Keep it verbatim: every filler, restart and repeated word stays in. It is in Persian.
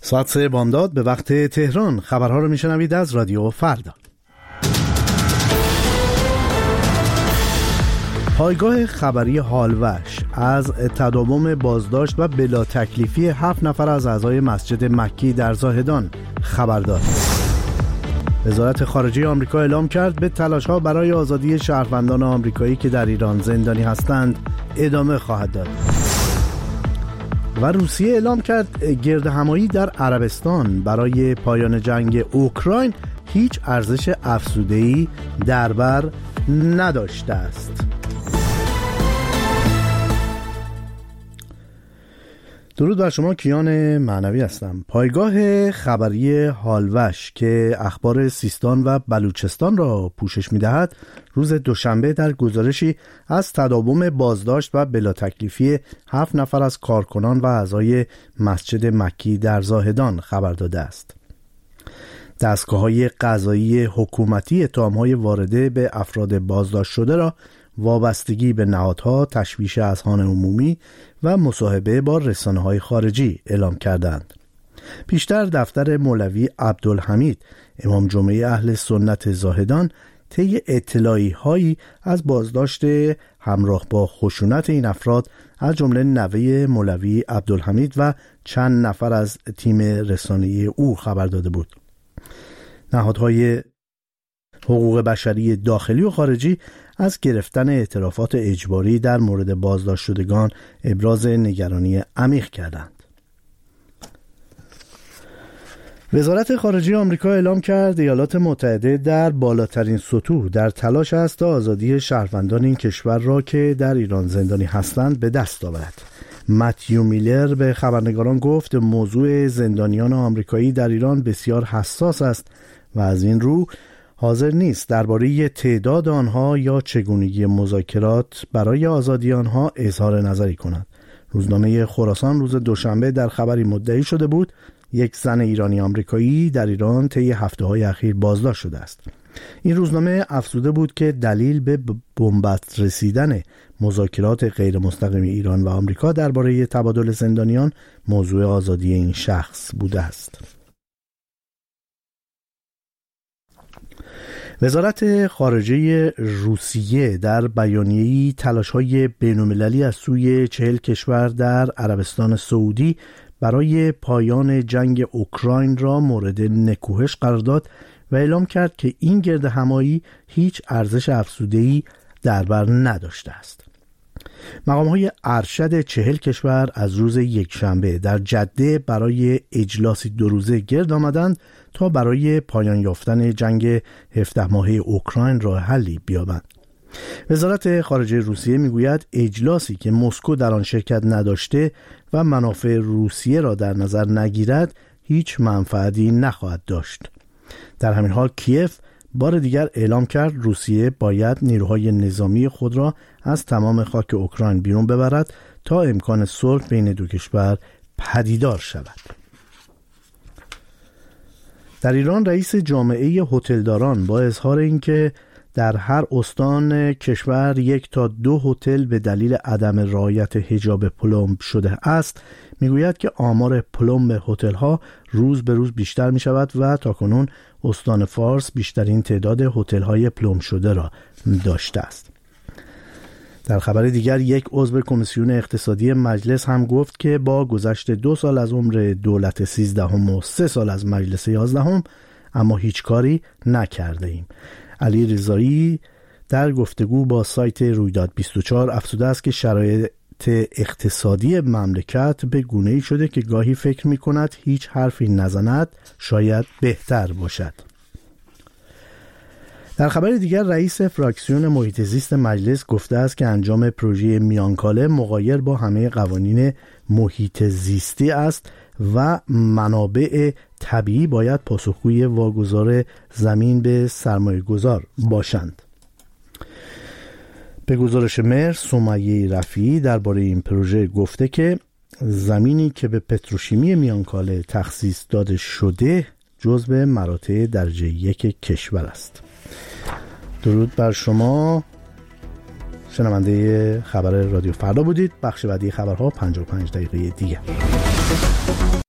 ساعت سه بامداد به وقت تهران. خبرها رو میشنوید از رادیو فردا. پایگاه خبری هالوش از تداوم بازداشت و بلا تکلیفی هفت نفر از اعضای مسجد مکی در زاهدان خبر داد. وزارت خارجه آمریکا اعلام کرد به تلاش‌ها برای آزادی شهروندان آمریکایی که در ایران زندانی هستند ادامه خواهد داد. و روسیه اعلام کرد گردهمایی در عربستان برای پایان جنگ اوکراین هیچ ارزش افزوده‌ای در بر نداشته است. درود بر شما، کیان معنوی هستم. پایگاه خبری هالوش که اخبار سیستان و بلوچستان را پوشش می‌دهد، روز دوشنبه در گزارشی از تداوم بازداشت و بلا تکلیفی هفت نفر از کارکنان و اعضای مسجد مکی در زاهدان خبر داده است. دستگاه‌های قضایی حکومتی اتهام‌های وارده به افراد بازداشت شده را وابستگی به نهادها، تشویش اذهان عمومی و مصاحبه با رسانه‌های خارجی اعلام کردند. پیشتر دفتر مولوی عبدالحمید امام جمعه اهل سنت زاهدان طی اطلاعیه‌هایی از بازداشت همراه با خشونت این افراد از جمله نوه مولوی عبدالحمید و چند نفر از تیم رسانه‌ای او خبر داده بود. نهادهای حقوق بشری داخلی و خارجی از گرفتن اعترافات اجباری در مورد بازداشت شدگان ابراز نگرانی عمیق کردند. وزارت خارجه آمریکا اعلام کرد ایالات متحده در بالاترین سطوح در تلاش است تا آزادی شهروندان این کشور را که در ایران زندانی هستند به دست آورد. متیو میلر به خبرنگاران گفت موضوع زندانیان آمریکایی در ایران بسیار حساس است و از این رو حاضر نیست درباره تعداد آنها یا چگونگی مذاکرات برای آزادی آنها اظهار نظری کند. روزنامه خراسان روز دوشنبه در خبری مدعی شده بود یک زن ایرانی آمریکایی در ایران طی هفته‌های اخیر بازداشت شده است. این روزنامه افزوده بود که دلیل به بنبست رسیدن مذاکرات غیر مستقیم ایران و آمریکا درباره تبادل زندانیان موضوع آزادی این شخص بوده است. وزارت خارجه روسیه در بیانیه‌ای تلاش‌های بین‌المللی از سوی چهل کشور در عربستان سعودی برای پایان جنگ اوکراین را مورد نکوهش قرار داد و اعلام کرد که این گردهمایی هیچ ارزش افزوده‌ای در بر نداشته است. مقام‌های ارشد چهل کشور از روز یکشنبه در جده برای اجلاسی دو روزه گرد آمدند تا برای پایان یافتن جنگ هفده ماهه اوکراین راه حلی بیابند. وزارت خارجه روسیه میگوید اجلاسی که مسکو در آن شرکت نداشته و منافع روسیه را در نظر نگیرد هیچ منفعتی نخواهد داشت. در همین حال کیف بار دیگر اعلام کرد روسیه باید نیروهای نظامی خود را از تمام خاک اوکراین بیرون ببرد تا امکان صلح بین دو کشور پدیدار شود. در ایران رئیس جامعه هتلداران با اظهار اینکه در هر استان کشور یک تا دو هتل به دلیل عدم رعایت حجاب پلمب شده است میگوید که آمار پلمب هتل‌ها روز به روز بیشتر می شود و تاکنون استان فارس بیشترین تعداد هتل‌های پلمب شده را داشته است. در خبر دیگر یک عضو کمیسیون اقتصادی مجلس هم گفت که با گذشت دو سال از عمر دولت سیزدهم و سه سال از مجلس یازدهم اما هیچ کاری نکرده ایم. علی رضایی در گفتگو با سایت رویداد بیست و چهار افزوده است که شرایط اقتصادی مملکت به گونه‌ای شده که گاهی فکر می‌کند هیچ حرفی نزند شاید بهتر باشد. در خبر دیگر رئیس فراکسیون محیط زیست مجلس گفته است که انجام پروژه میانکاله مغایر با همه قوانین محیط زیستی است و منابع طبیعی باید پاسخگوی واگذار زمین به سرمایه گذار باشند. به گزارش مهر سمیه رفیعی درباره این پروژه گفته که زمینی که به پتروشیمی میانکاله تخصیص داده شده جزو مراتع درجه یک کشور است. درود بر شما، شنونده خبر رادیو فردا بودید. بخش بعدی خبرها پنجاه و پنج دقیقه دیگه.